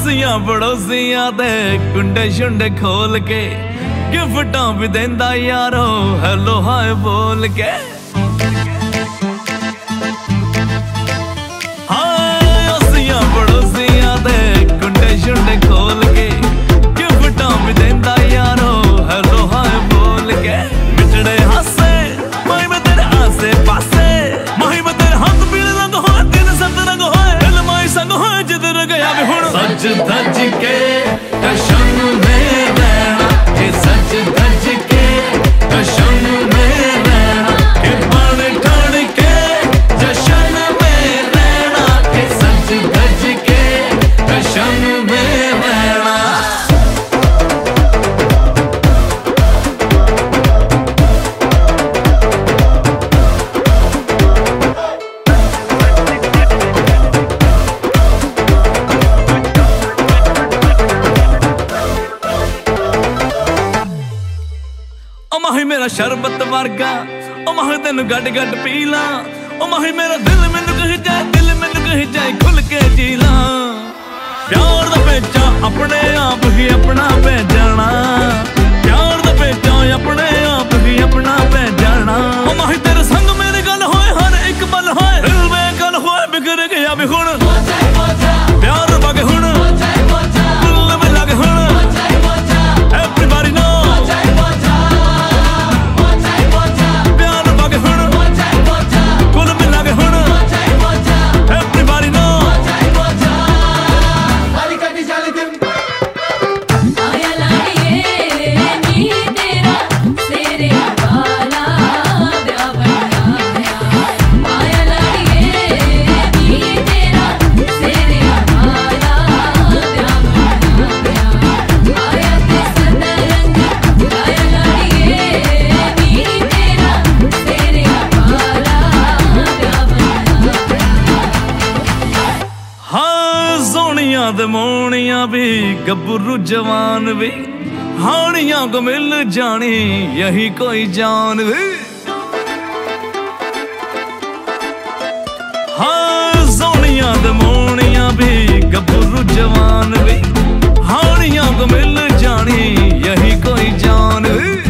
असियां पड़ोसियां दे कुंडे शुंडे खोल के गिफ्टां भी देंदा यारो हेलो हाय बोल के। असियां पड़ोसियां दे कुंडे शुंडे खोल के गिफ्टां भी देंदा यारो हेलो हाय बोल के। मिठड़े हासे माही में तेरे आसे पासे, माही में तेरे हाथ पीले रंग होए दिन सत रंग होए दिल माही संग होए जिधर गया भी हुण। सज धज के कशम में रहना, ये सज धज के कशम में रहना, ये बन ठन के जशन में रहना, ये सज धज के कशम में रहना। माही मेरा शरबत वर्गा, ओ माही तेन गड गड पी ला, ओ माही मेरा दिल मैनू कही जाए, दिल मैनू कही जाए खुल के जी ला। प्यार दा पेचा अपने आप ही अपना पै जाना, प्यार दा पेचा अपने आप ही अपना पै जाना। ओ माही तेरे संग मेरी गल होए हर एक पल होए दिल में गल होए बिखर गया भी हुण। प्यार वगे हुण दिल में लगे हुण एवरीबॉडी नो। मोनिया भी गबरू जवान भी हानियां को मिल जानी यही कोई जान भी। हाँ सोनिया दे मोनिया भी गबरू जवान भी हानियां को मिल जानी यही कोई जान भी।